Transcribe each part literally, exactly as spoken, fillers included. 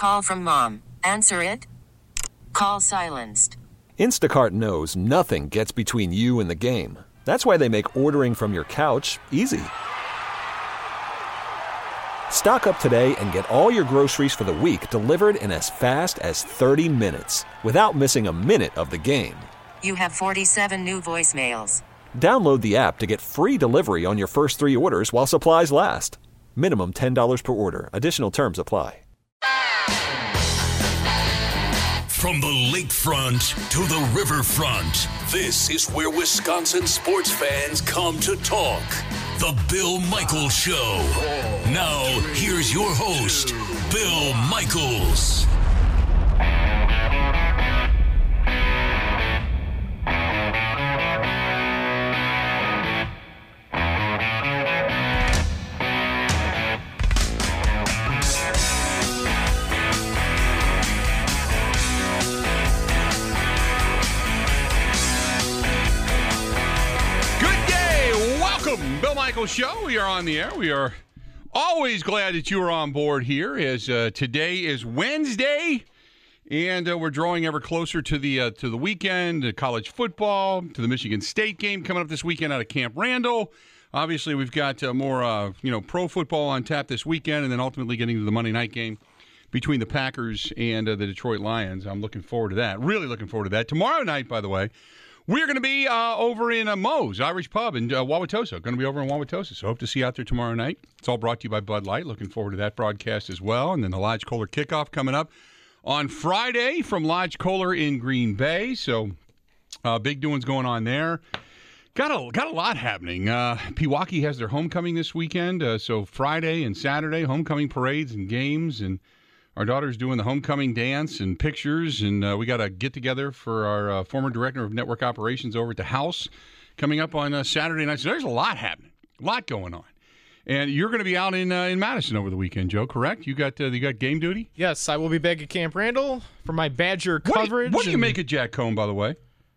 Call from mom. Answer it. Call silenced. Instacart knows nothing gets between you and the game. That's why they make ordering from your couch easy. Stock up today and get all your groceries for the week delivered in as fast as thirty minutes without missing a minute of the game. You have forty-seven new voicemails. Download the app to get free delivery on your first three orders while supplies last. Minimum ten dollars per order. Additional terms apply. From the lakefront to the riverfront, this is where Wisconsin sports fans come to talk. The Bill Michaels Show. Now, here's your host, Bill Michaels. Bill Michaels Show. We are on the air. We are always glad that you are on board here, as uh, today is Wednesday, and uh, we're drawing ever closer to the uh, to the weekend, to college football, to the Michigan State game coming up this weekend out of Camp Randall. Obviously, we've got uh, more uh, you know pro football on tap this weekend, and then ultimately getting to the Monday night game between the Packers and uh, the Detroit Lions. I'm looking forward to that. Really looking forward to that. Tomorrow night, by the way, we're going to be uh, over in uh, Moe's Irish Pub in uh, Wauwatosa. Going to be over in Wauwatosa, so hope to see you out there tomorrow night. It's all brought to you by Bud Light. Looking forward to that broadcast as well. And then the Lodge Kohler kickoff coming up on Friday from Lodge Kohler in Green Bay. So uh, big doings going on there. Got a got a lot happening. Uh, Pewaukee has their homecoming this weekend, uh, so Friday and Saturday, homecoming parades and games, and our daughter's doing the homecoming dance and pictures, and uh, we got a get-together for our uh, former director of network operations over at the house coming up on uh, Saturday night. So there's a lot happening, a lot going on. And you're going to be out in uh, in Madison over the weekend, Joe, correct? You got uh, you got game duty? Yes, I will be back at Camp Randall for my Badger what coverage. Do you, what do you and, make of Jack Cohn, by the way?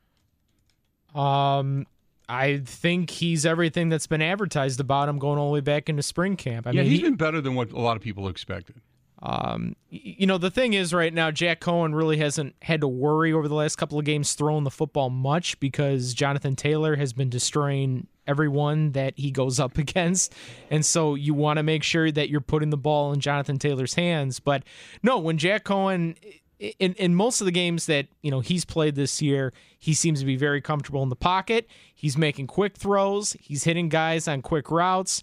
Um, I think he's everything that's been advertised about him going all the way back into spring camp. I yeah, mean, he's he, been better than what a lot of people expected. Um, you know, the thing is right now, Jack Cohen really hasn't had to worry over the last couple of games throwing the football much because Jonathan Taylor has been destroying everyone that he goes up against. And so you want to make sure that you're putting the ball in Jonathan Taylor's hands. But no, when Jack Cohen, in, in most of the games that, you know, he's played this year, he seems to be very comfortable in the pocket. He's making quick throws. He's hitting guys on quick routes.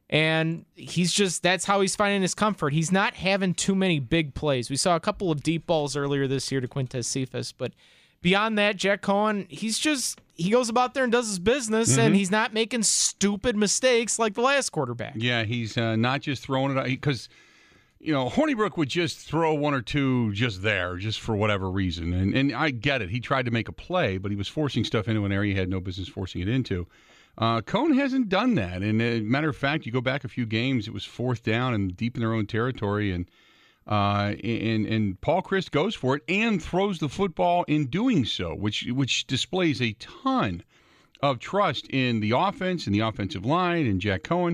And he's just, that's how he's finding his comfort. He's not having too many big plays. We saw a couple of deep balls earlier this year to Quintez Cephas, but beyond that, Jack Cohen, he's just, he goes about there and does his business, mm-hmm. and he's not making stupid mistakes like the last quarterback. Yeah, he's uh, not just throwing it out, because, you know, Hornibrook would just throw one or two just there, just for whatever reason. And, and I get it. He tried to make a play, but he was forcing stuff into an area he had no business forcing it into. Uh, Cohn hasn't done that. And as a matter of fact, you go back a few games, it was fourth down and deep in their own territory. And uh, and, and Paul Chryst goes for it and throws the football in doing so, which which displays a ton of trust in the offense and the offensive line and Jack Cohen.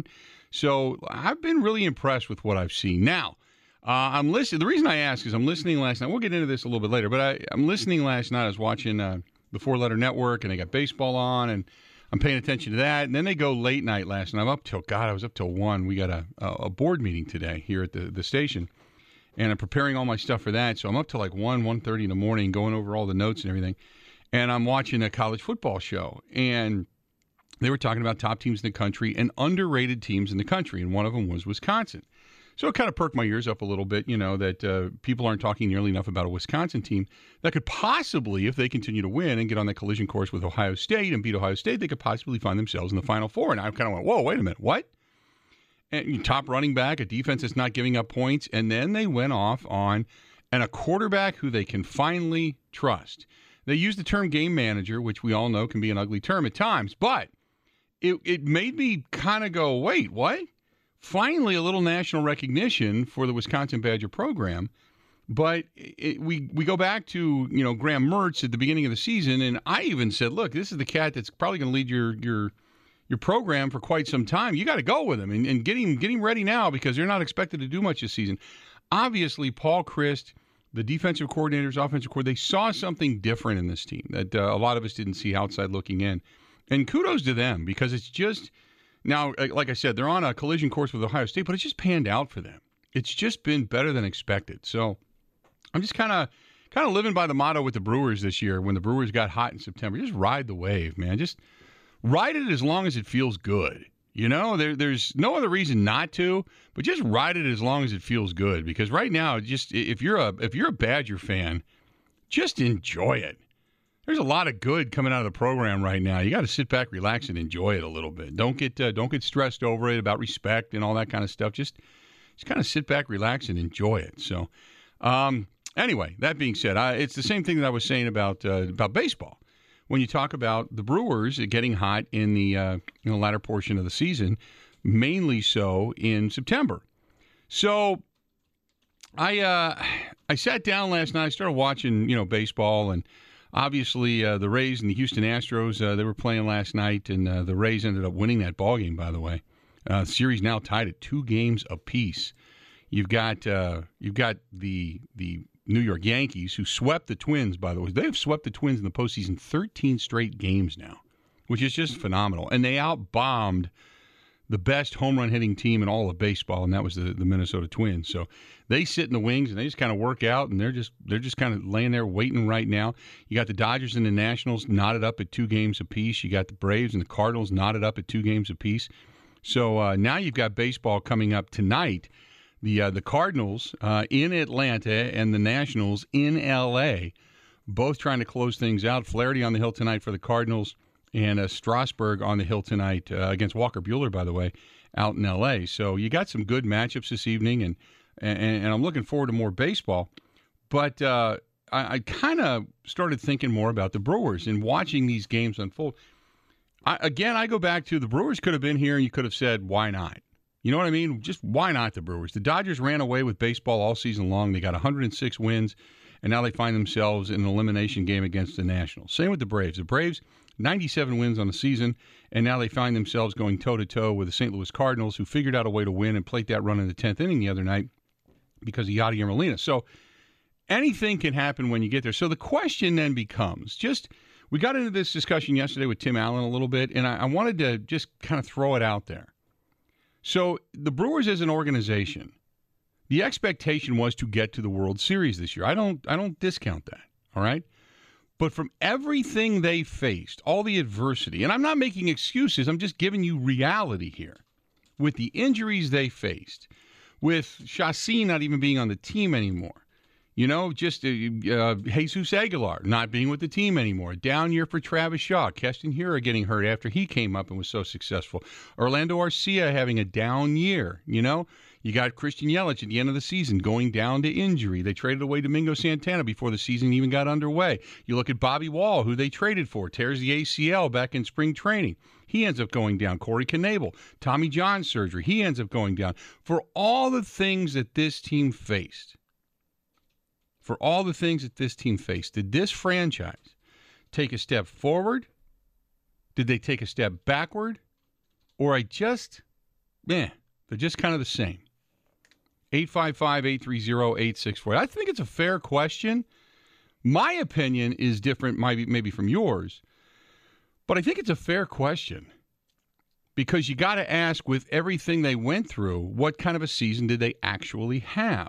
So I've been really impressed with what I've seen. Now, uh, I'm listening. The reason I ask is I'm listening last night. We'll get into this a little bit later, but I, I'm listening last night. I was watching uh, the Four Letter Network, and they got baseball on, and I'm paying attention to that. And then they go late night last night. I'm up till, God, I was up till one. We got a, a board meeting today here at the, the station, and I'm preparing all my stuff for that. So I'm up till like one, one thirty in the morning going over all the notes and everything. And I'm watching a college football show, and they were talking about top teams in the country and underrated teams in the country, and one of them was Wisconsin. So it kind of perked my ears up a little bit, you know, that uh, people aren't talking nearly enough about a Wisconsin team that could possibly, if they continue to win and get on that collision course with Ohio State and beat Ohio State, they could possibly find themselves in the Final Four. And I kind of went, whoa, wait a minute, what? And top running back, a defense that's not giving up points, and then they went off on and a quarterback who they can finally trust. They use the term game manager, which we all know can be an ugly term at times, but it, it made me kind of go, wait, what? Finally, a little national recognition for the Wisconsin Badger program. But it, we we go back to, you know, Graham Mertz at the beginning of the season, and I even said, look, this is the cat that's probably going to lead your your your program for quite some time. You got to go with him and, and get him get him ready now because they're not expected to do much this season. obviously Paul Chryst, the defensive coordinators, offensive coordinator, they saw something different in this team that uh, a lot of us didn't see outside looking in. And kudos to them, because it's just, now, like I said, they're on a collision course with Ohio State, but it's just panned out for them. It's just been better than expected. So I'm just kind of kind of living by the motto with the Brewers this year. When the Brewers got hot in September, just ride the wave, man. Just ride it as long as it feels good. You know, there, there's no other reason not to, but just ride it as long as it feels good. Because right now, just if you're a if you're a Badger fan, just enjoy it. There's a lot of good coming out of the program right now. You got to sit back, relax, and enjoy it a little bit. Don't get uh, don't get stressed over it about respect and all that kind of stuff. Just just kind of sit back, relax, and enjoy it. So, um, anyway, that being said, I, it's the same thing that I was saying about uh, about baseball. When you talk about the Brewers getting hot in the uh, in the latter portion of the season, mainly so in September. So I uh, I sat down last night. I started watching you know baseball, and obviously uh, the Rays and the Houston Astros uh, they were playing last night, and uh, the Rays ended up winning that ball game. By the way, uh, the series now tied at two games apiece. You've got uh, you've got the the New York Yankees, who swept the Twins, by the way. They've swept the Twins in the postseason thirteen straight games now, which is just phenomenal. And they out-bombed the best home run hitting team in all of baseball, and that was the, the Minnesota Twins. So they sit in the wings, and they just kind of work out, and they're just they're just kind of laying there waiting right now. You got the Dodgers and the Nationals knotted up at two games apiece. You got the Braves and the Cardinals knotted up at two games apiece. So uh, now you've got baseball coming up tonight. The uh, the Cardinals uh, in Atlanta and the Nationals in L A, both trying to close things out. Flaherty on the hill tonight for the Cardinals, and uh, Strasburg on the hill tonight uh, against Walker Buehler, by the way, out in L A. So you got some good matchups this evening, and and, and I'm looking forward to more baseball. But uh, I, I kind of started thinking more about the Brewers and watching these games unfold. I, again, I go back to the Brewers could have been here, and you could have said, why not? You know what I mean? Just why not the Brewers? The Dodgers ran away with baseball all season long. They got one hundred six wins, and now they find themselves in an elimination game against the Nationals. Same with the Braves. The Braves, ninety-seven wins on the season, and now they find themselves going toe-to-toe with the Saint Louis Cardinals, who figured out a way to win and played that run in the tenth inning the other night because of Yadier Molina. So anything can happen when you get there. So the question then becomes, just we got into this discussion yesterday with Tim Allen a little bit, and I, I wanted to just kind of throw it out there. So the Brewers as an organization, the expectation was to get to the World Series this year. I don't I don't discount that, all right? But from everything they faced, all the adversity, and I'm not making excuses, I'm just giving you reality here. With the injuries they faced, with Chassis not even being on the team anymore, you know, just uh, uh, Jesus Aguilar not being with the team anymore. A down year for Travis Shaw. Keston Hiura getting hurt after he came up and was so successful. Orlando Arcia having a down year, you know. You got Christian Yelich at the end of the season going down to injury. They traded away Domingo Santana before the season even got underway. You look at Bobby Wall, who they traded for, tears the A C L back in spring training. He ends up going down. Corey Knebel, Tommy John surgery. He ends up going down. For all the things that this team faced, For all the things that this team faced, did this franchise take a step forward? Did they take a step backward? Or I just, eh, they're just kind of the same. eight five five, eight three zero, eight six four eight. I think it's a fair question. My opinion is different maybe, maybe from yours, but I think it's a fair question because you got to ask, with everything they went through, what kind of a season did they actually have?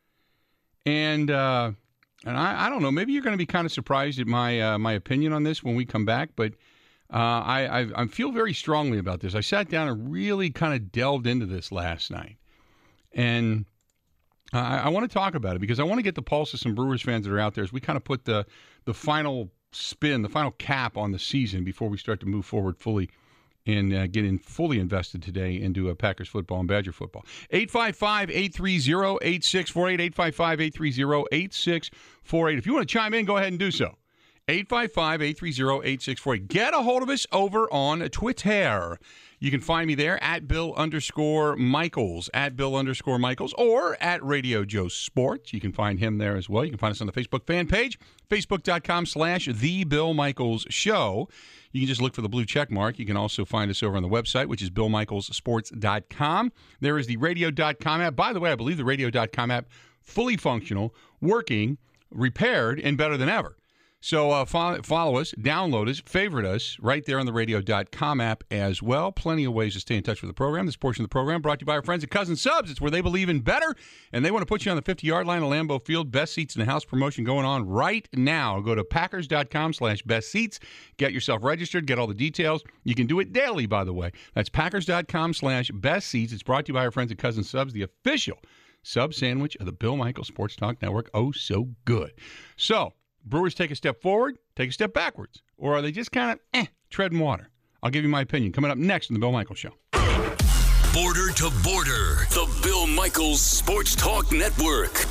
And uh, and I, I don't know. Maybe you're going to be kind of surprised at my uh, my opinion on this when we come back. But uh, I I, I feel very strongly about this. I sat down and really kind of delved into this last night, and I, I want to talk about it because I want to get the pulse of some Brewers fans that are out there as we kind of put the the final spin, the final cap on the season before we start to move forward fully and uh, get in fully invested today into uh, Packers football and Badger football. eight five five, eight three zero, eight six four eight, eight five five, eight three zero, eight six four eight. If you want to chime in, go ahead and do so. eight five five, eight three zero, eight six four eight. Get a hold of us over on Twitter. You can find me there at Bill underscore Michaels, at Bill underscore Michaels, or at Radio Joe Sports. You can find him there as well. You can find us on the Facebook fan page, facebook.com slash The Bill Michaels Show. You can just look for the blue check mark. You can also find us over on the website, which is bill michaels sports dot com. There is the radio dot com app. By the way, I believe the radio dot com app fully functional, working, repaired, and better than ever. So uh, fo- follow us, download us, favorite us right there on the radio dot com app as well. Plenty of ways to stay in touch with the program. This portion of the program brought to you by our friends at Cousin Subs. It's where they believe in better, and they want to put you on the fifty-yard line at Lambeau Field. Best seats in the house promotion going on right now. Go to packers dot com slash best seats. Get yourself registered. Get all the details. You can do it daily, by the way. That's packers dot com slash best seats. It's brought to you by our friends at Cousin Subs, the official sub sandwich of the Bill Michaels Sports Talk Network. Oh, so good. So, Brewers take a step forward, take a step backwards, or are they just kind of eh, treading water? I'll give you my opinion coming up next on the Bill Michaels Show. Border to Border, the Bill Michaels Sports Talk Network.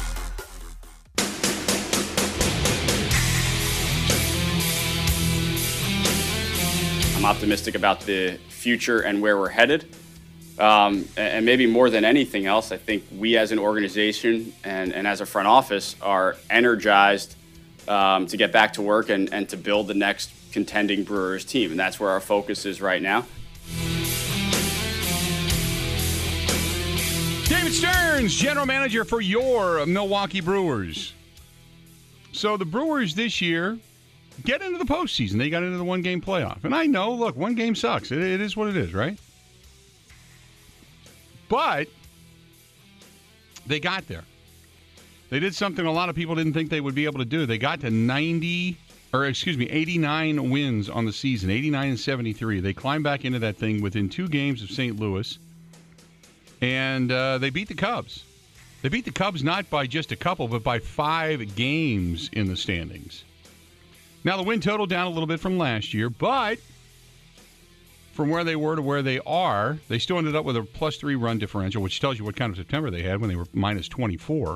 I'm optimistic about the future and where we're headed. Um, and maybe more than anything else, I think we as an organization and, and as a front office are energized Um, to get back to work and, and to build the next contending Brewers team. And that's where our focus is right now. David Stearns, general manager for your Milwaukee Brewers. So the Brewers this year get into the postseason. They got into the one-game playoff. And I know, look, one game sucks. It, it is what it is, right? But they got there. They did something a lot of people didn't think they would be able to do. They got to ninety, or excuse me, eighty-nine wins on the season, eighty-nine and seventy-three. They climbed back into that thing within two games of Saint Louis, and uh, they beat the Cubs. They beat the Cubs not by just a couple, but by five games in the standings. Now, the win total down a little bit from last year, but from where they were to where they are, they still ended up with a plus three run differential, which tells you what kind of September they had when they were minus twenty-four.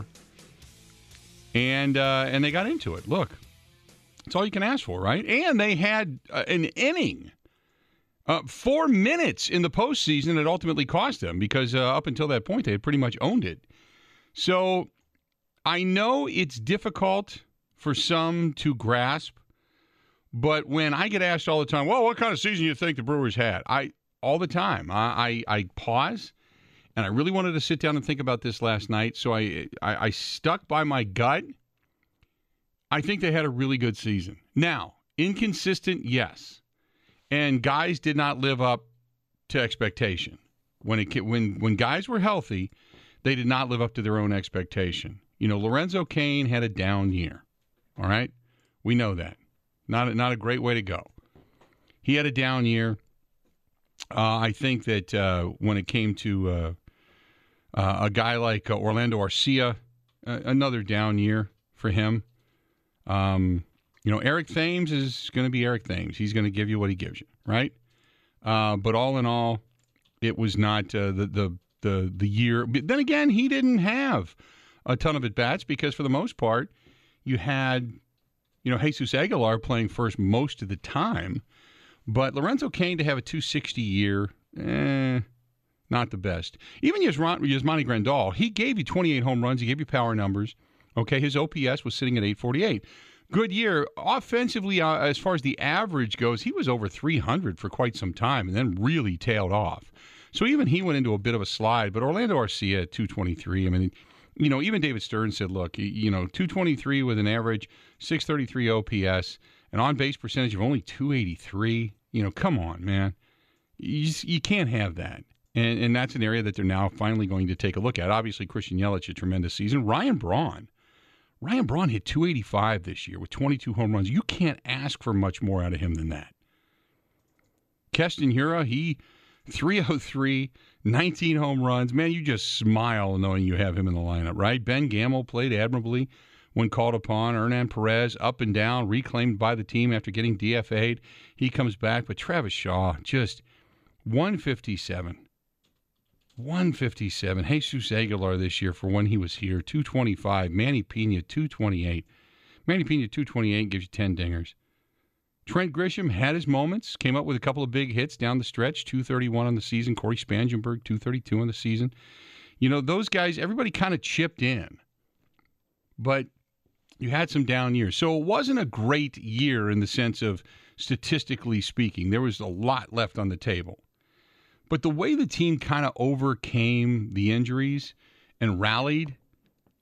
And uh, and they got into it. Look, that's all you can ask for, right? And they had uh, an inning, uh, four minutes in the postseason that ultimately cost them because uh, up until that point they had pretty much owned it. So I know it's difficult for some to grasp, but when I get asked all the time, well, what kind of season do you think the Brewers had? I all the time I I, I pause. And I really wanted to sit down and think about this last night, so I, I I stuck by my gut. I think they had a really good season. Now, inconsistent, yes. And guys did not live up to expectation. When it when when guys were healthy, they did not live up to their own expectation. You know, Lorenzo Cain had a down year. All right? We know that. Not a, not a great way to go. He had a down year. Uh, I think that uh, when it came to uh, uh, a guy like uh, Orlando Arcia, uh, another down year for him. Um, you know, Eric Thames is going to be Eric Thames. He's going to give you what he gives you, right? Uh, but all in all, it was not uh, the, the the the year. But then again, he didn't have a ton of at-bats because for the most part, you had, you know, Jesus Aguilar playing first most of the time. But Lorenzo Cain to have a two sixty year, eh, not the best. Even Yasmani Grandal, he gave you twenty-eight home runs. He gave you power numbers. Okay, his O P S was sitting at eight forty-eight. Good year. Offensively, uh, as far as the average goes, he was over three hundred for quite some time and then really tailed off. So even he went into a bit of a slide. But Orlando Arcia at two twenty-three, I mean, you know, even David Stern said, look, you know, two twenty-three with an average, six thirty-three O P S, an on-base percentage of only two eighty-three. You know, come on, man. You, just, you can't have that. And and that's an area that they're now finally going to take a look at. Obviously, Christian Yelich, a tremendous season. Ryan Braun. Ryan Braun hit two eighty-five this year with twenty-two home runs. You can't ask for much more out of him than that. Keston Hiura, he three oh three, nineteen home runs. Man, you just smile knowing you have him in the lineup, right? Ben Gamel played admirably when called upon. Hernan Perez, up and down, reclaimed by the team after getting D F A'd. He comes back. But Travis Shaw, just one fifty-seven. one fifty-seven. Jesus Aguilar this year for when he was here, two twenty-five. Manny Pena, two twenty-eight. Manny Pena, two twenty-eight, gives you ten dingers. Trent Grisham had his moments, came up with a couple of big hits down the stretch, two thirty-one on the season. Corey Spangenberg, two thirty-two on the season. You know, those guys, everybody kind of chipped in. But you had some down years. So it wasn't a great year in the sense of statistically speaking. There was a lot left on the table. But the way the team kind of overcame the injuries and rallied,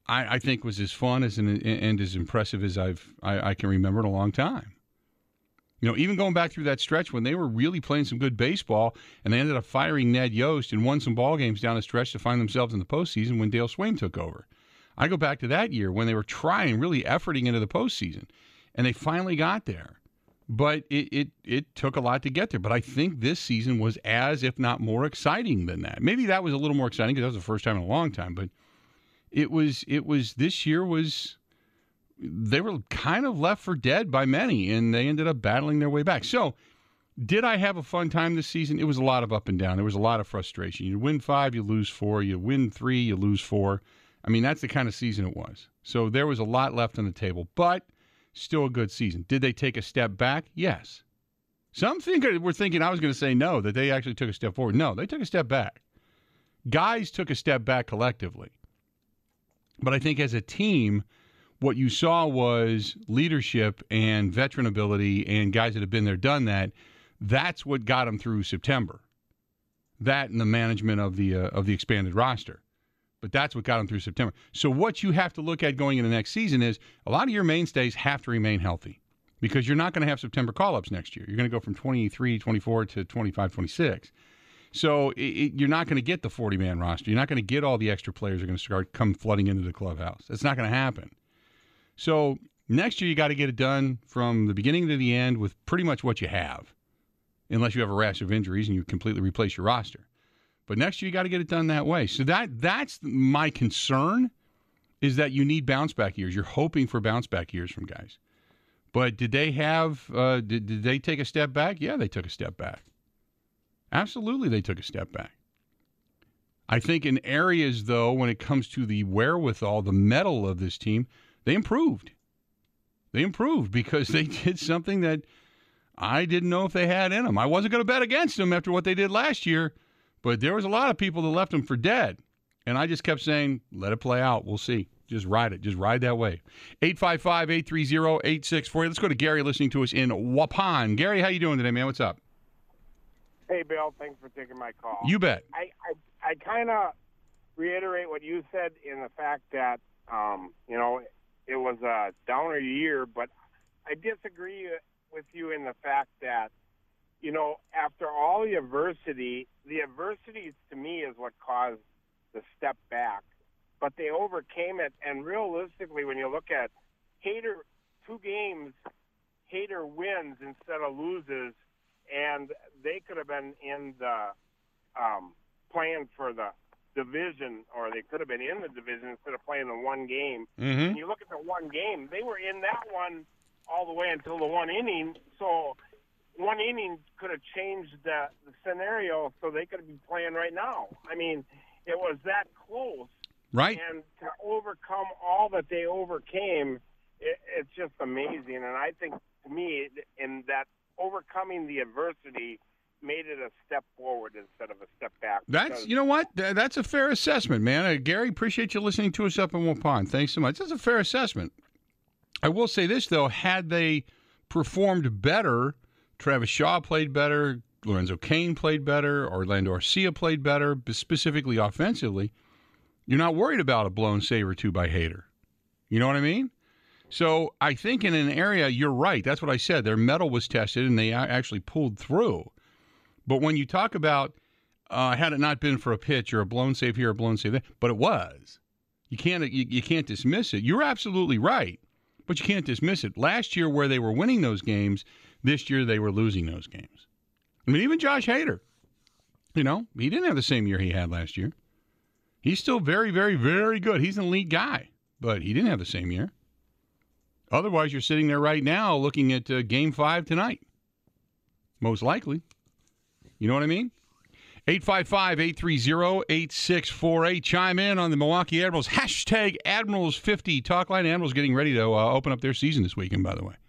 I, I think was as fun as an, and as impressive as I've I, I can remember in a long time. You know, even going back through that stretch when they were really playing some good baseball, and they ended up firing Ned Yost and won some ball games down the stretch to find themselves in the postseason when Dale Swaim took over. I go back to that year when they were trying, really efforting into the postseason, and they finally got there. But it, it it took a lot to get there. But I think this season was as, if not more, exciting than that. Maybe that was a little more exciting because that was the first time in a long time. But it was it was this year was they were kind of left for dead by many, and they ended up battling their way back. So, did I have a fun time this season? It was a lot of up and down. There was a lot of frustration. You win five, you lose four. You win three, you lose four. I mean, that's the kind of season it was. So there was a lot left on the table, but still a good season. Did they take a step back? Yes. Some think were thinking I was going to say no, that they actually took a step forward. No, they took a step back. Guys took a step back collectively. But I think as a team, what you saw was leadership and veteran ability and guys that have been there, done that. That's what got them through September. That and the management of the uh, of the expanded roster. But that's what got them through September. So what you have to look at going into next season is a lot of your mainstays have to remain healthy because you're not going to have September call-ups next year. You're going to go from twenty-three, twenty-four to twenty-five, twenty-six. So it, it, you're not going to get the forty-man roster. You're not going to get all the extra players that are going to start come flooding into the clubhouse. That's not going to happen. So next year you got to get it done from the beginning to the end with pretty much what you have, unless you have a rash of injuries and you completely replace your roster. But next year you got to get it done that way. So that that's my concern, is that you need bounce back years. You're hoping for bounce back years from guys. But did they have? Uh, did did they take a step back? Yeah, they took a step back. Absolutely, they took a step back. I think in areas, though, when it comes to the wherewithal, the mettle of this team, they improved. They improved because they did something that I didn't know if they had in them. I wasn't going to bet against them after what they did last year, but there was a lot of people that left them for dead. And I just kept saying, let it play out. We'll see. Just ride it. Just ride that way. eight five five, eight three zero, eight six four zero. Let's go to Gary listening to us in Waupun. Gary, how you doing today, man? What's up? Hey, Bill. Thanks for taking my call. You bet. I, I, I kind of reiterate what you said in the fact that, um, you know, it was a downer year, but I disagree with you in the fact that, you know, after all the adversity, the adversity to me is what caused the step back. But they overcame it, and realistically, when you look at Hader, two games, Hader wins instead of loses, and they could have been in the um, playing for the division, or they could have been in the division instead of playing the one game. Mm-hmm. And you look at the one game, they were in that one all the way until the one inning, so one inning could have changed the, the scenario, so they could be playing right now. I mean, it was that close. Right. And to overcome all that they overcame, it, it's just amazing. And I think, to me, in that overcoming the adversity made it a step forward instead of a step back. That's, you know what? That's a fair assessment, man. Uh, Gary, appreciate you listening to us up in Waupun. Thanks so much. That's a fair assessment. I will say this, though. Had they performed better, Travis Shaw played better, Lorenzo Cain played better, Orlando Arcia played better, specifically offensively, you're not worried about a blown save or two by Hader. You know what I mean? So I think in an area, you're right. That's what I said. Their mettle was tested, and they actually pulled through. But when you talk about uh, had it not been for a pitch or a blown save here or a blown save there, but it was. You can't you, you can't dismiss it. You're absolutely right, but you can't dismiss it. Last year where they were winning those games, this year they were losing those games. I mean, even Josh Hader, you know, he didn't have the same year he had last year. He's still very, very, very good. He's an elite guy, but he didn't have the same year. Otherwise, you're sitting there right now looking at uh, Game five tonight. Most likely. You know what I mean? eight five five, eight three zero, eight six four eight. Chime in on the Milwaukee Admirals. Hashtag Admirals fifty talk line. Admirals getting ready to uh, open up their season this weekend, by the way.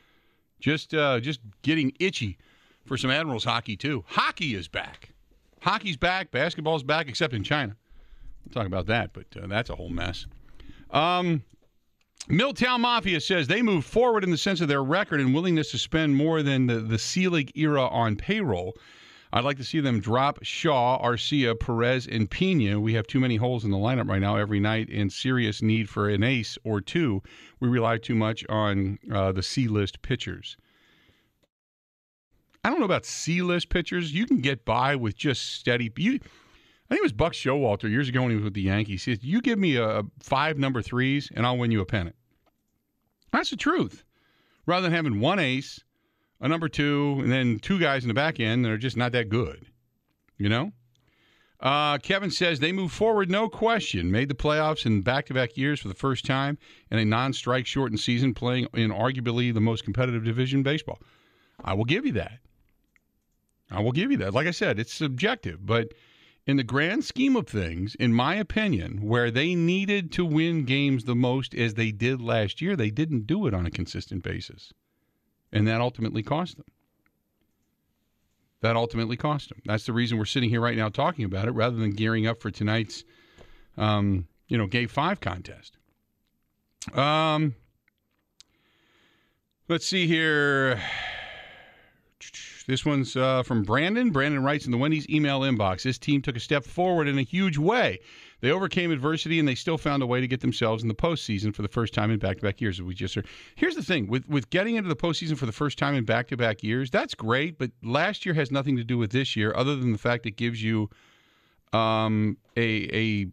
Just, uh, just getting itchy for some Admirals hockey, too. Hockey is back. Hockey's back. Basketball's back, except in China. We'll talk about that, but uh, that's a whole mess. Um, Milltown Mafia says they move forward in the sense of their record and willingness to spend more than the, the C-League era on payroll. I'd like to see them drop Shaw, Arcia, Perez, and Pena. We have too many holes in the lineup right now every night and serious need for an ace or two. We rely too much on uh, the C-list pitchers. I don't know about C-list pitchers. You can get by with just steady. You, I think it was Buck Showalter years ago when he was with the Yankees. He said, you give me a five number threes and I'll win you a pennant. That's the truth. Rather than having one ace, a number two, and then two guys in the back end that are just not that good. You know? Uh, Kevin says they move forward, no question. Made the playoffs in back-to-back years for the first time in a non-strike shortened season, playing in arguably the most competitive division in baseball. I will give you that. I will give you that. Like I said, it's subjective. But in the grand scheme of things, in my opinion, where they needed to win games the most as they did last year, they didn't do it on a consistent basis. And that ultimately cost them. That ultimately cost them. That's the reason we're sitting here right now talking about it rather than gearing up for tonight's, um, you know, Game five contest. Um, let's see here. This one's uh, from Brandon. Brandon writes in the Wendy's email inbox, this team took a step forward in a huge way. They overcame adversity, and they still found a way to get themselves in the postseason for the first time in back-to-back years, as we just heard. Here's the thing. With, with getting into the postseason for the first time in back-to-back years, that's great, but last year has nothing to do with this year other than the fact it gives you um, a, a,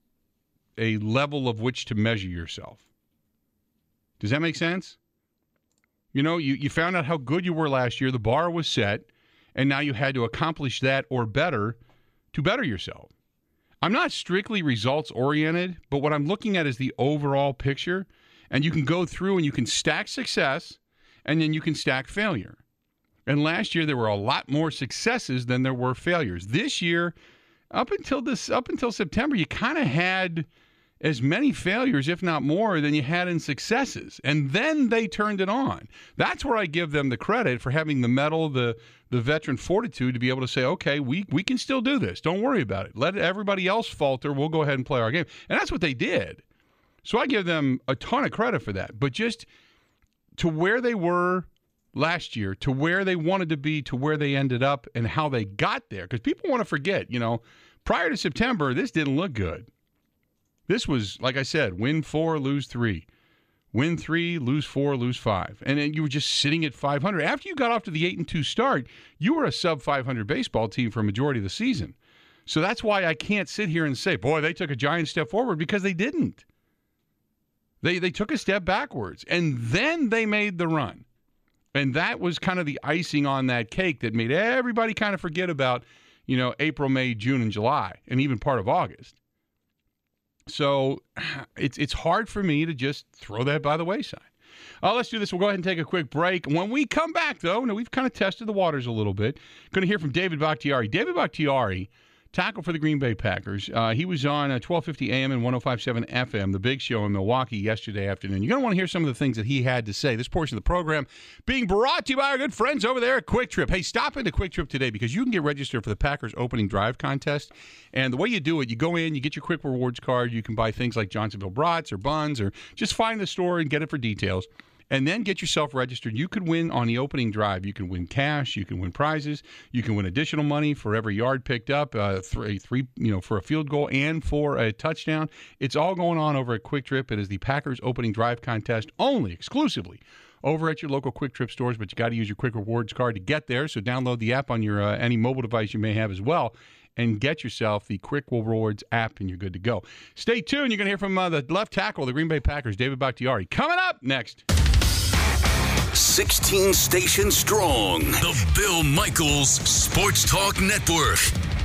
a level of which to measure yourself. Does that make sense? You know, you, you found out how good you were last year. The bar was set, and now you had to accomplish that or better to better yourself. I'm not strictly results-oriented, but what I'm looking at is the overall picture, and you can go through and you can stack success, and then you can stack failure. And last year there were a lot more successes than there were failures. This year, up until this, up until September, you kind of had as many failures, if not more, than you had in successes. And then they turned it on. That's where I give them the credit for having the mettle, the the veteran fortitude to be able to say, okay, we, we can still do this. Don't worry about it. Let everybody else falter. We'll go ahead and play our game. And that's what they did. So I give them a ton of credit for that. But just to where they were last year, to where they wanted to be, to where they ended up, and how they got there. Because people want to forget, you know, prior to September, this didn't look good. This was, like I said, win four, lose three. Win three, lose four, lose five. And then you were just sitting at five hundred. After you got off to the eight and two start, you were a sub five hundred baseball team for a majority of the season. So that's why I can't sit here and say, boy, they took a giant step forward, because they didn't. They they took a step backwards, and then they made the run. And that was kind of the icing on that cake that made everybody kind of forget about, you know, April, May, June, and July, and even part of August. So it's it's hard for me to just throw that by the wayside. Uh, let's do this. We'll go ahead and take a quick break. When we come back, though, now we've kind of tested the waters a little bit. Going to hear from David Bakhtiari. David Bakhtiari, tackle for the Green Bay Packers. Uh, he was on uh, twelve fifty A M and one oh five point seven F M, the big show in Milwaukee yesterday afternoon. You're going to want to hear some of the things that he had to say. This portion of the program being brought to you by our good friends over there at Quick Trip. Hey, stop into Quick Trip today, because you can get registered for the Packers opening drive contest. And the way you do it, you go in, you get your Quick Rewards card. You can buy things like Johnsonville brats or buns, or just find the store and get it for details. And then get yourself registered. You could win on the opening drive. You can win cash. You can win prizes. You can win additional money for every yard picked up, uh, three, three, you know, for a field goal and for a touchdown. It's all going on over at Quick Trip. It is the Packers opening drive contest only, exclusively, over at your local Quick Trip stores. But you got to use your Quick Rewards card to get there. So download the app on your uh, any mobile device you may have as well, and get yourself the Quick Rewards app, and you're good to go. Stay tuned. You're going to hear from uh, the left tackle of the Green Bay Packers, David Bakhtiari, coming up next. sixteen stations strong. The Bill Michaels Sports Talk Network.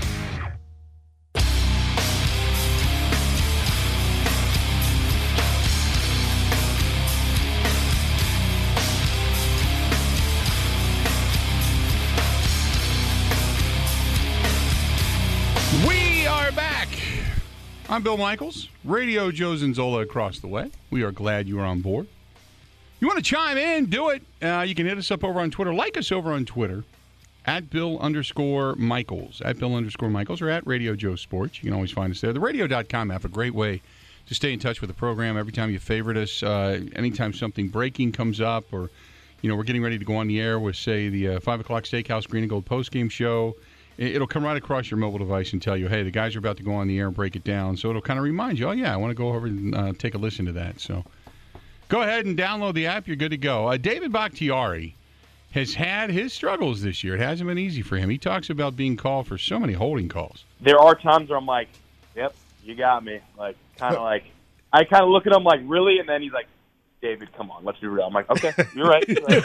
We are back. I'm Bill Michaels, Radio Joe Zinzola across the way. We are glad you are on board. You want to chime in, do it. Uh, you can hit us up over on Twitter. Like us over on Twitter, at Bill underscore Michaels, at Bill underscore Michaels, or at Radio Joe Sports. You can always find us there. The radio dot com app, a great way to stay in touch with the program. Every time you favorite us, uh, anytime something breaking comes up, or, you know, we're getting ready to go on the air with, say, the uh, five o'clock Steakhouse Green and Gold postgame show, it'll come right across your mobile device and tell you, hey, the guys are about to go on the air and break it down. So it'll kind of remind you, oh, yeah, I want to go over and uh, take a listen to that. So go ahead and download the app. You're good to go. Uh, David Bakhtiari has had his struggles this year. It hasn't been easy for him. He talks about being called for so many holding calls. There are times where I'm like, yep, you got me. Like, kind of like, I kind of look at him like, really? And then he's like, David, come on, let's be real. I'm like, okay, you're right. uh,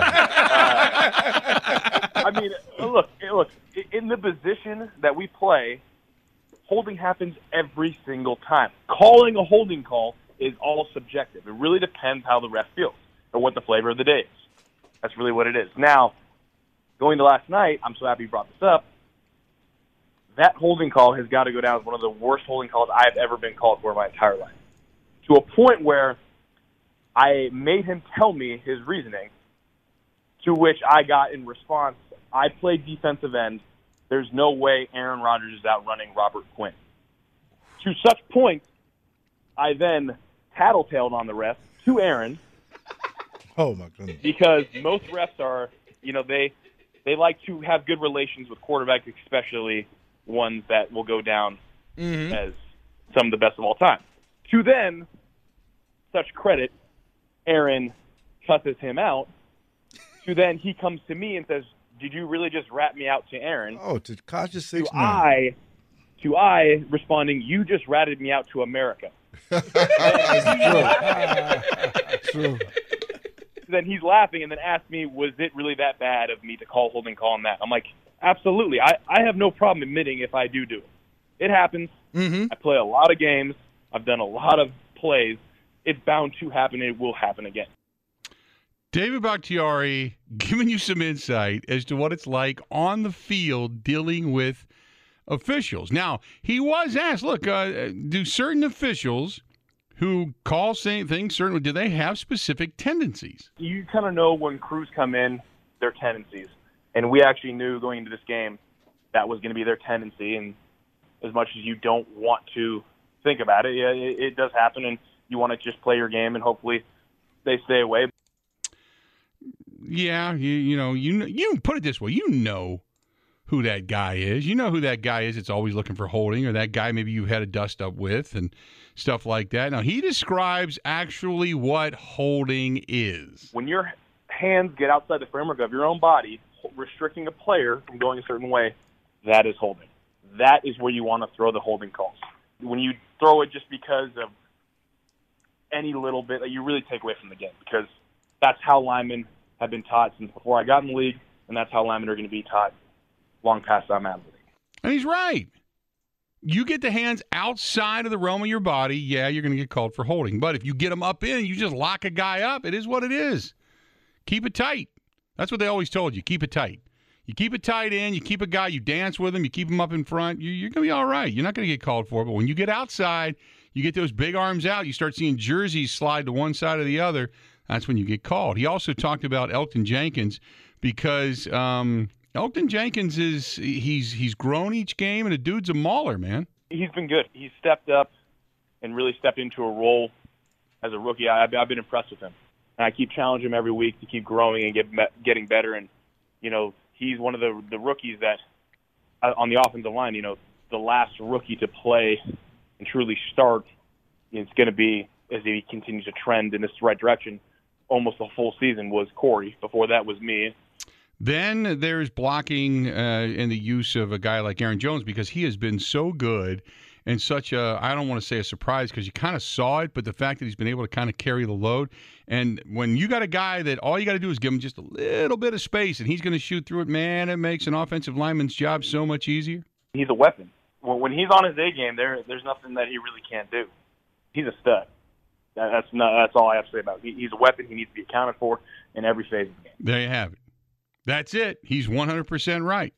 I mean, look, look, in the position that we play, holding happens every single time. Calling a holding call is all subjective. It really depends how the ref feels or what the flavor of the day is. That's really what it is. Now, going to last night, I'm so happy you brought this up. That holding call has got to go down as one of the worst holding calls I've ever been called for in my entire life. To a point where I made him tell me his reasoning, to which I got in response, I played defensive end. There's no way Aaron Rodgers is outrunning Robert Quinn. To such point, I then tattletaled on the ref to Aaron. Oh, my goodness. Because most refs are, you know, they they like to have good relations with quarterbacks, especially ones that will go down mm-hmm. as some of the best of all time. To then, such credit, Aaron cusses him out. To then he comes to me and says, did you really just rat me out to Aaron? Oh, to Kasha six to I, to I responding, you just ratted me out to America. That's true. True. Then he's laughing and then asked me, was it really that bad of me to call holding call on that? I'm like, absolutely. I, I have no problem admitting if I do do it. It happens. Mm-hmm. I play a lot of games. I've done a lot of plays. It's bound to happen. It will happen again. David Bakhtiari giving you some insight as to what it's like on the field dealing with officials. Now, he was asked, look, uh, do certain officials who call saying things, certainly, do they have specific tendencies? You kind of know when crews come in, their tendencies. And we actually knew going into this game that was going to be their tendency. And as much as you don't want to think about it, yeah, it, it does happen. And you want to just play your game and hopefully they stay away. Yeah, you, you know, you you put it this way, you know who that guy is. You know who that guy is that's always looking for holding, or that guy maybe you've had a dust-up with and stuff like that. Now, he describes actually what holding is. When your hands get outside the framework of your own body, restricting a player from going a certain way, that is holding. That is where you want to throw the holding calls. When you throw it just because of any little bit, you really take away from the game, because that's how linemen have been taught since before I got in the league, and that's how linemen are going to be taught long past I'm out of the league. And he's right. You get the hands outside of the realm of your body, yeah, you're going to get called for holding. But if you get them up in, you just lock a guy up, it is what it is. Keep it tight. That's what they always told you. Keep it tight. You keep it tight in, you keep a guy, you dance with him, you keep him up in front, you, you're going to be all right. You're not going to get called for it. But when you get outside, you get those big arms out, you start seeing jerseys slide to one side or the other, that's when you get called. He also talked about Elgton Jenkins because um, Elgton Jenkins is he's he's grown each game, and the dude's a mauler, man. He's been good. He's stepped up and really stepped into a role as a rookie. I, I've been impressed with him, and I keep challenging him every week to keep growing and get getting better. And you know, he's one of the the rookies that uh, on the offensive line. You know, the last rookie to play and truly start. It's going to be as he continues to trend in this right direction. Almost the full season was Corey. Before that was me. Then there's blocking uh, and the use of a guy like Aaron Jones, because he has been so good and such a, I don't want to say a surprise because you kind of saw it, but the fact that he's been able to kind of carry the load. And when you got a guy that all you got to do is give him just a little bit of space and he's going to shoot through it, man, it makes an offensive lineman's job so much easier. He's a weapon. Well, when he's on his A game, there there's nothing that he really can't do. He's a stud. That's not, that's all I have to say about it. He's a weapon. He needs to be accounted for in every phase of the game. There you have it. That's it. He's one hundred percent right.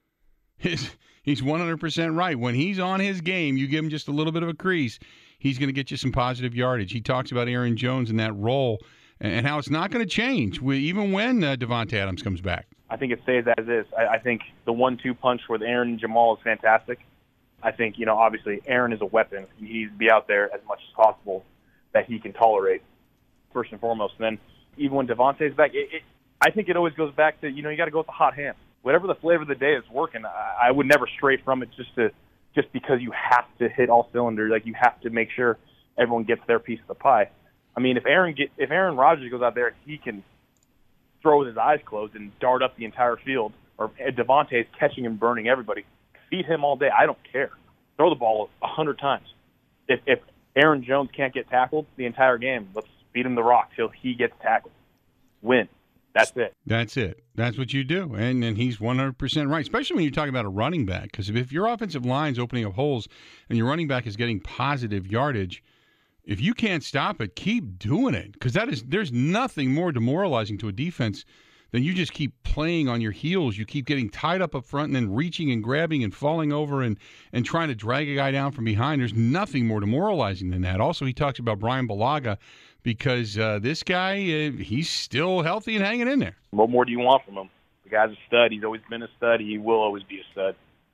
His, he's one hundred percent right. When he's on his game, you give him just a little bit of a crease, he's going to get you some positive yardage. He talks about Aaron Jones and that role and how it's not going to change even when uh, Davante Adams comes back. I think it stays as is. I, I think the one two punch with Aaron and Jamal is fantastic. I think, you know, obviously Aaron is a weapon. He needs to be out there as much as possible that he can tolerate, first and foremost. And then even when Davante's back, it, it, I think it always goes back to, you know, you got to go with the hot hand. whatever the flavor of the day is working, I, I would never stray from it just to just because you have to hit all cylinders. Like, you have to make sure everyone gets their piece of the pie. I mean, if Aaron get, if Aaron Rodgers goes out there and he can throw with his eyes closed and dart up the entire field, or Devontae's catching and burning everybody, feed him all day. I don't care. Throw the ball a hundred times. If, if Aaron Jones can't get tackled the entire game, let's feed him the rock till he gets tackled. Win. That's it. That's it. That's what you do. And and he's one hundred percent right, especially when you talk about a running back. Because if, if your offensive line's opening up holes and your running back is getting positive yardage, if you can't stop it, keep doing it. Because that is there's nothing more demoralizing to a defense than you just keep playing on your heels. You keep getting tied up up front and then reaching and grabbing and falling over and, and trying to drag a guy down from behind. There's nothing more demoralizing than that. Also, he talks about Brian Bulaga because uh, this guy, uh, he's still healthy and hanging in there. What more do you want from him? The guy's a stud. He's always been a stud. He will always be a stud.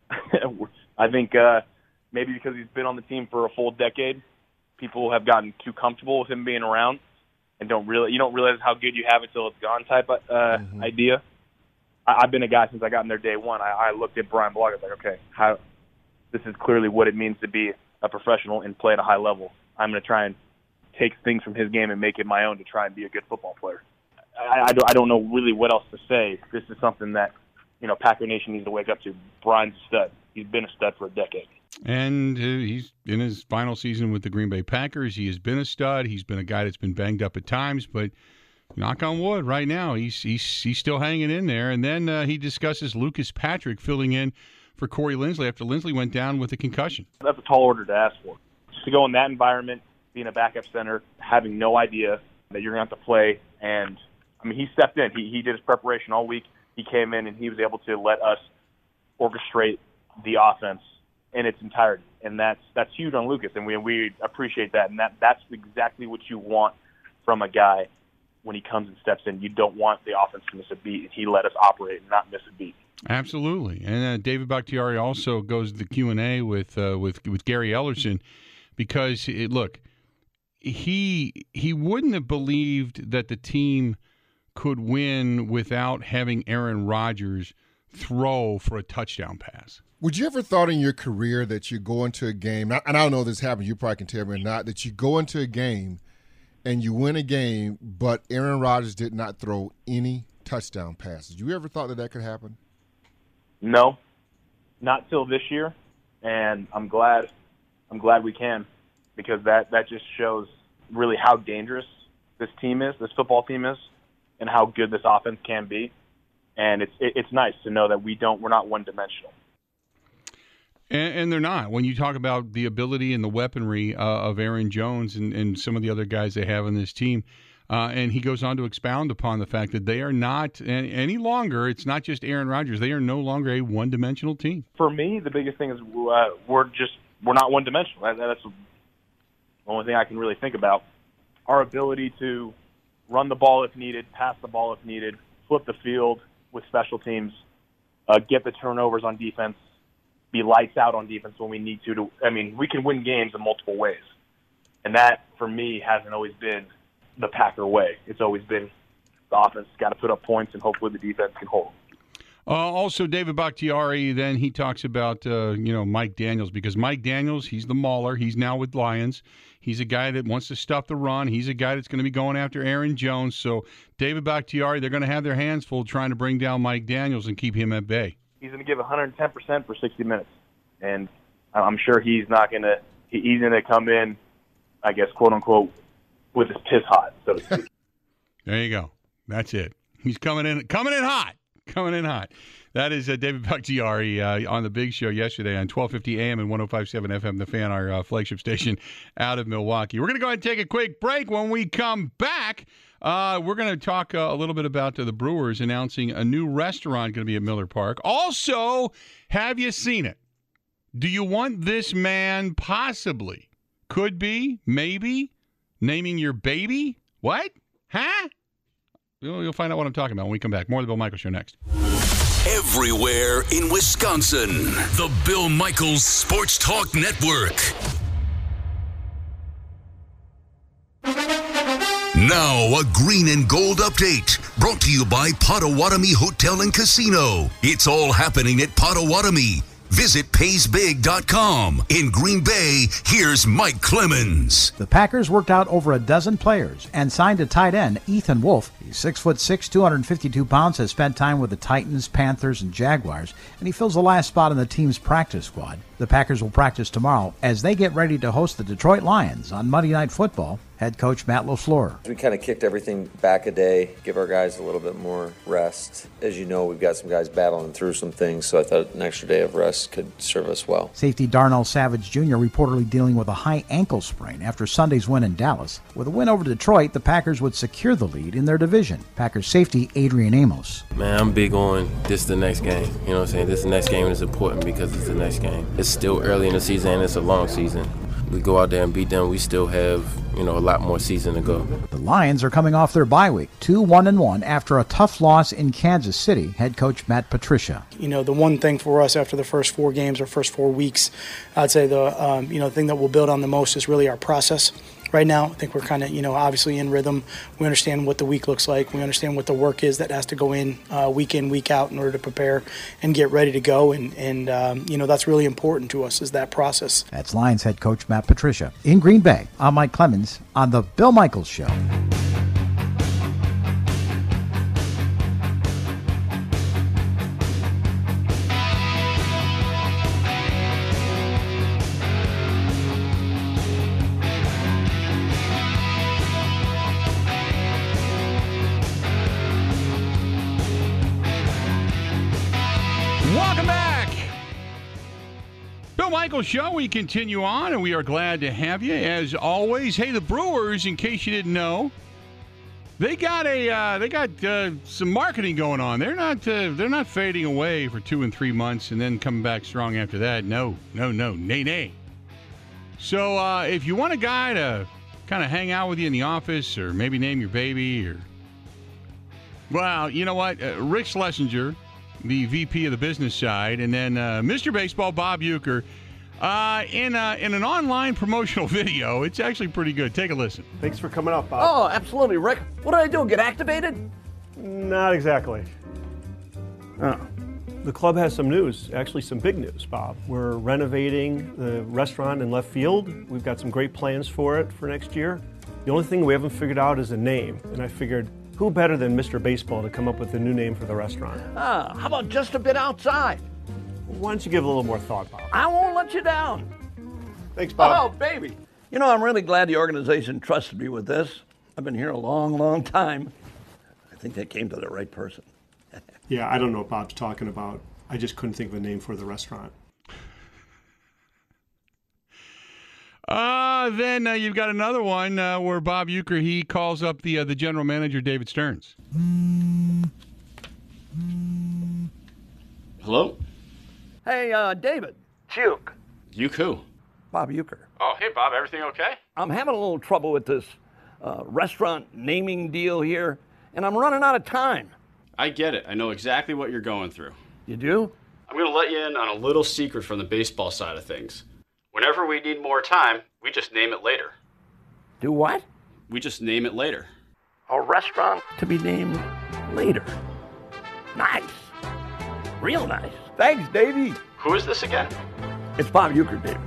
I think uh, maybe because he's been on the team for a full decade, people have gotten too comfortable with him being around. And don't really, you don't realize how good you have it till it's gone type uh, mm-hmm. idea. I, I've been a guy since I got in there day one. I, I looked at Brian Bulaga, I was like, okay, how, this is clearly what it means to be a professional and play at a high level. I'm going to try and take things from his game and make it my own to try and be a good football player. I, I, don't, I don't know really what else to say. This is something that, you know, Packer Nation needs to wake up to. Brian's a stud. He's been a stud for a decade. And uh, he's in his final season with the Green Bay Packers. He has been a stud. He's been a guy that's been banged up at times, but knock on wood, right now he's he's he's still hanging in there. And then uh, he discusses Lucas Patrick filling in for Corey Linsley after Linsley went down with a concussion. That's a tall order to ask for. To go in that environment, being a backup center, having no idea that you're going to have to play. And, I mean, he stepped in. He, he did his preparation all week. He came in and he was able to let us orchestrate the offense in its entirety, and that's that's huge on Lucas, and we we appreciate that, and that that's exactly what you want from a guy when he comes and steps in. You don't want the offense to miss a beat, and he let us operate and not miss a beat. Absolutely, and uh, David Bakhtiari also goes to the Q and A with uh, with with Gary Ellerson because it, look, he he wouldn't have believed that the team could win without having Aaron Rodgers throw for a touchdown pass. Would you ever thought in your career that you go into a game, and I don't know if this happened, you probably can tell me or not, that you go into a game and you win a game, but Aaron Rodgers did not throw any touchdown passes? You ever thought that that could happen? No, not till this year, and I'm glad I'm glad we can, because that, that just shows really how dangerous this team is, this football team is, and how good this offense can be. And it's it, it's nice to know that we don't we're not one-dimensional. And, and they're not. When you talk about the ability and the weaponry uh, of Aaron Jones and, and some of the other guys they have on this team, uh, and he goes on to expound upon the fact that they are not any, any longer, it's not just Aaron Rodgers, they are no longer a one-dimensional team. For me, the biggest thing is uh, we're just we're not one-dimensional. That, that's the only thing I can really think about. Our ability to run the ball if needed, pass the ball if needed, flip the field with special teams, uh, get the turnovers on defense, be lights out on defense when we need to, to. I mean, we can win games in multiple ways. And that, for me, hasn't always been the Packer way. It's always been the offense got to put up points, and hopefully the defense can hold them. Uh, also, David Bakhtiari, then he talks about, uh, you know, Mike Daniels, because Mike Daniels, he's the mauler. He's now with Lions. He's a guy that wants to stuff the run. He's a guy that's going to be going after Aaron Jones. So, David Bakhtiari, they're going to have their hands full trying to bring down Mike Daniels and keep him at bay. He's going to give one hundred ten percent for sixty minutes. And I'm sure he's not going to – he's going to come in, I guess, quote-unquote, with his piss hot, so to speak. There you go. That's it. He's coming in coming in hot. Coming in hot. That is uh, David Bakhtiari uh, on the Big Show yesterday on twelve fifty A M and one oh five point seven F M, The Fan, our uh, flagship station out of Milwaukee. We're going to go ahead and take a quick break. When we come back, uh, we're going to talk uh, a little bit about uh, the Brewers announcing a new restaurant going to be at Miller Park. Also, have you seen it? Do you want this man possibly, could be, maybe, naming your baby? What? Huh? You'll find out what I'm talking about when we come back. More of the Bill Michaels Show next. Everywhere in Wisconsin, the Bill Michaels Sports Talk Network. Now, a green and gold update brought to you by Potawatomi Hotel and Casino. It's all happening at Potawatomi. Visit pays big dot com. In Green Bay, here's Mike Clemens. The Packers worked out over a dozen players and signed a tight end, Ethan Wolf. He's six foot six, two hundred fifty-two pounds, has spent time with the Titans, Panthers, and Jaguars, and he fills the last spot in the team's practice squad. The Packers will practice tomorrow as they get ready to host the Detroit Lions on Monday Night Football. Head coach Matt LaFleur. We kind of kicked everything back a day, give our guys a little bit more rest. As you know, we've got some guys battling through some things, so I thought an extra day of rest could serve us well. Safety Darnell Savage Junior reportedly dealing with a high ankle sprain after Sunday's win in Dallas. With a win over Detroit, the Packers would secure the lead in their division. Packers safety Adrian Amos. Man, I'm big on this is the next game. You know what I'm saying? This the next game is important because it's the next game. It's still early in the season and it's a long season. We go out there and beat them, we still have, you know, a lot more season to go. The Lions are coming off their bye week, two one and one after a tough loss in Kansas City. Head coach Matt Patricia. You know, the one thing for us after the first four games or first four weeks, I'd say the um, you know thing that we'll build on the most is really our process. Right now, I think we're kind of, you know, obviously in rhythm. We understand what the week looks like. We understand what the work is that has to go in uh, week in, week out in order to prepare and get ready to go. And, and um, you know, that's really important to us is that process. That's Lions head coach Matt Patricia. In Green Bay, I'm Mike Clemens on The Bill Michaels Show. Welcome back. Bill Michaels Show. We continue on, and we are glad to have you as always. Hey, the Brewers, in case you didn't know, they got a uh, they got uh, some marketing going on. They're not uh, they're not fading away for two and three months and then coming back strong after that. No, no, no, nay, nay. So uh, if you want a guy to kind of hang out with you in the office, or maybe name your baby, or well, you know what, uh, Rick Schlesinger, the V P of the business side, and then uh, Mister Baseball, Bob Uecker, uh, in, uh, in an online promotional video. It's actually pretty good. Take a listen. Thanks for coming up, Bob. Oh, absolutely, Rick. What did I do, get activated? Not exactly. Oh. The club has some news, actually some big news, Bob. We're renovating the restaurant in left field. We've got some great plans for it for next year. The only thing we haven't figured out is a name, and I figured, who better than Mister Baseball to come up with a new name for the restaurant? Ah, how about just a bit outside? Why don't you give it a little more thought, Bob? I won't let you down. Thanks, Bob. Oh, baby. You know, I'm really glad the organization trusted me with this. I've been here a long, long time. I think they came to the right person. Yeah, I don't know what Bob's talking about. I just couldn't think of a name for the restaurant. Uh, then uh, you've got another one uh, where Bob Uecker, he calls up the uh, the general manager, David Stearns. Hello? Hey, uh, David. Uecker. Uecker who? Bob Uecker. Oh, hey, Bob. Everything okay? I'm having a little trouble with this uh, restaurant naming deal here, and I'm running out of time. I get it. I know exactly what you're going through. You do? I'm going to let you in on a little secret from the baseball side of things. Whenever we need more time, we just name it later. Do what? We just name it later. A restaurant to be named later. Nice. Real nice. Thanks, Davey. Who is this again? It's Bob Uecker, Davey.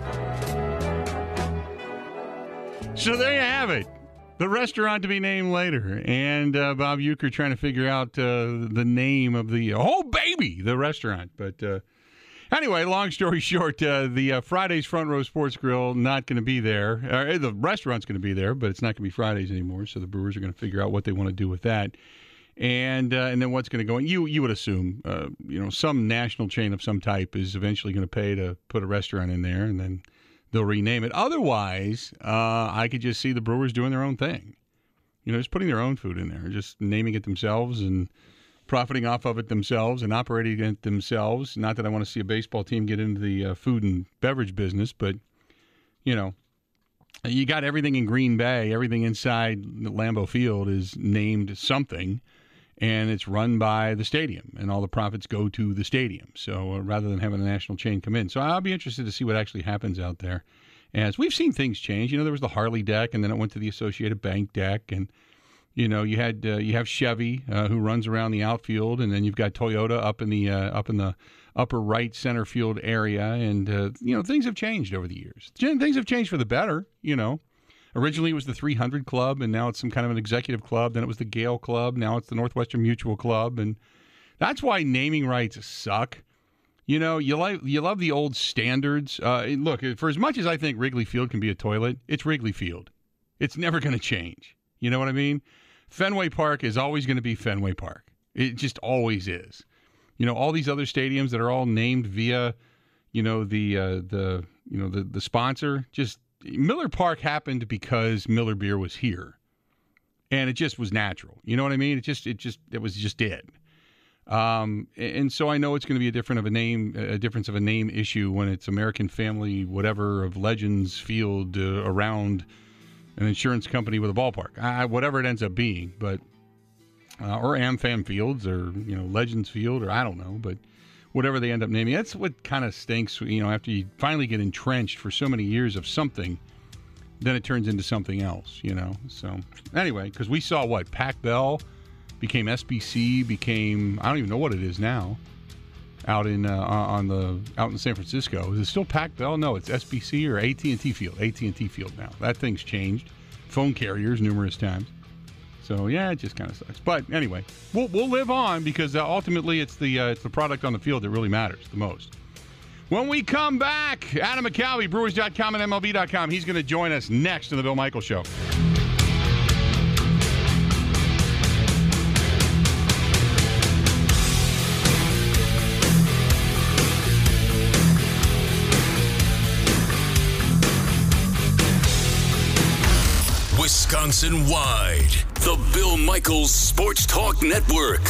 So there you have it. The restaurant to be named later. And uh, Bob Uecker trying to figure out uh, the name of the, oh, baby, the restaurant. But uh, anyway, long story short, uh, the uh, Friday's Front Row Sports Grill not going to be there. Uh, the restaurant's going to be there, but it's not going to be Fridays anymore. So the Brewers are going to figure out what they want to do with that. And uh, and then what's going to go in? You you would assume, uh, you know, some national chain of some type is eventually going to pay to put a restaurant in there, and then they'll rename it. Otherwise, uh, I could just see the Brewers doing their own thing. You know, just putting their own food in there, just naming it themselves and profiting off of it themselves and operating it themselves. Not that I want to see a baseball team get into the uh, food and beverage business, but, you know, you got everything in Green Bay, everything inside Lambeau Field is named something. And it's run by the stadium, and all the profits go to the stadium. So uh, rather than having a national chain come in. So I'll be interested to see what actually happens out there. As we've seen things change. You know, there was the Harley deck, and then it went to the Associated Bank deck. And You know, you had uh, you have Chevy uh, who runs around the outfield, and then you've got Toyota up in the uh, up in the upper right center field area, and uh, you know things have changed over the years. Things have changed for the better. You know, originally it was the three hundred Club, and now it's some kind of an executive club. Then it was the Gale Club. Now it's the Northwestern Mutual Club, and that's why naming rights suck. You know, you like you love the old standards. Uh, look, for as much as I think Wrigley Field can be a toilet, it's Wrigley Field. It's never going to change. You know what I mean? Fenway Park is always going to be Fenway Park. It just always is. You know, all these other stadiums that are all named via, you know, the uh, the you know the the sponsor. Just Miller Park happened because Miller Beer was here, and it just was natural. You know what I mean? It just it just it was just it. Um, and so I know it's going to be a different of a name, a difference of a name issue when it's American Family, whatever of Legends Field uh, around an insurance company with a ballpark, uh, whatever it ends up being, but uh, or AmFam Fields, or you know Legends Field, or I don't know, but whatever they end up naming, that's what kind of stinks. You know, after you finally get entrenched for so many years of something, then it turns into something else. You know, so anyway, because we saw what Pac Bell became S B C, became I don't even know what it is now. Out in uh, on the out in San Francisco, is it still Pac Bell? No, it's S B C or A T and T Field. A T and T Field now. That thing's changed. Phone carriers numerous times. So yeah, it just kind of sucks. But anyway, we'll we'll live on because uh, ultimately it's the uh, it's the product on the field that really matters the most. When we come back, Adam McCalvy, Brewers dot com and M L B dot com. He's going to join us next on the Bill Michaels Show. Wisconsin-wide, the Bill Michaels Sports Talk Network.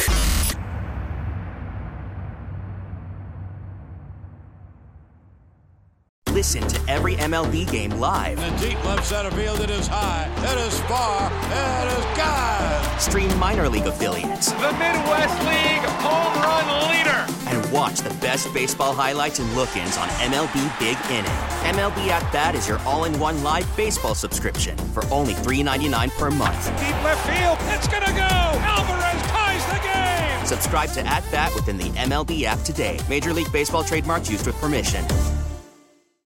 Listen to every M L B game live. In the deep left center field, it is high, it is far, it is gone. Stream minor league affiliates. The Midwest League home run leader. And watch the best baseball highlights and look-ins on M L B Big Inning. M L B At Bat is your all-in-one live baseball subscription for only three dollars and ninety-nine cents per month. Deep left field, it's gonna go. Alvarez ties the game. Subscribe to At Bat within the M L B app today. Major League Baseball trademarks used with permission.